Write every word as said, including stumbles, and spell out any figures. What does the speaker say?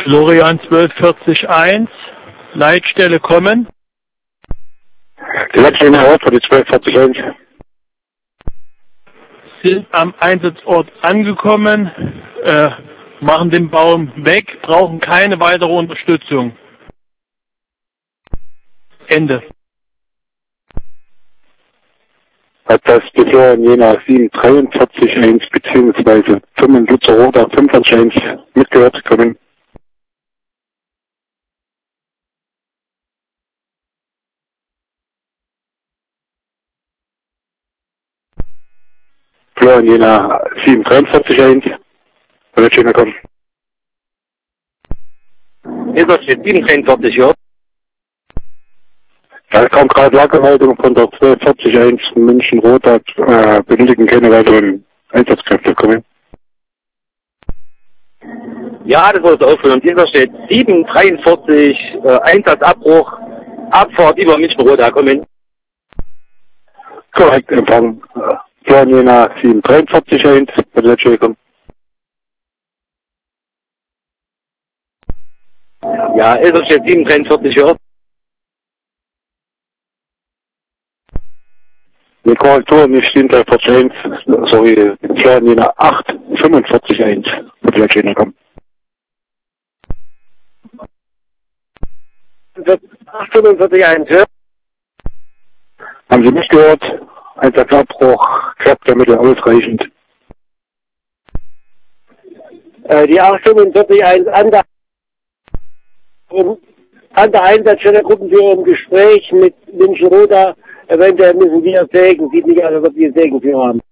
Florian zwölf vierzig eins, Leitstelle kommen. Die letzte Ort für die zwölf vierzig eins. Sind am Einsatzort angekommen, äh, machen den Baum weg, brauchen keine weitere Unterstützung. Ende. Hat das die Florian Jena sieben dreiundvierzig eins bzw. fünf Lutzer Roda fünfundvierzig eins mitgehört kommen? Florian Jena sieben dreiundvierzig eins. Wird schöner kommen. Ist das jetzt sieben dreiundvierzig, ja? Da kam gerade Lagerhaltung von der zwölf vierzig eins München Roda, äh, benötigen keine weiteren Einsatzkräfte kommen. Ja, das wurde auffüllen. Und dieser steht sieben dreiundvierzig, äh, Einsatzabbruch, Abfahrt über München Roda kommen. Korrekt, Empfang. Florian Jena sieben dreiundvierzig eins, wird schöner kommen. Ja, ist das jetzt sieben dreiundvierzig, ja? Die Korrektur nicht sieben dreiundvierzig eins, sorry, Florian Jena acht fünfundvierzig eins, wird schöner kommen. acht fünfundvierzig eins, ja? Haben Sie nicht gehört? Einsatzabbruch, Kräftemittel ausreichend. Äh, die acht fünfundvierzig eins an der, an der Einsatzstelle Gruppenführer im Gespräch mit München Roda. Eventuell müssen wir Sägen, sieht nicht aus, als ob wir Sägenführer haben.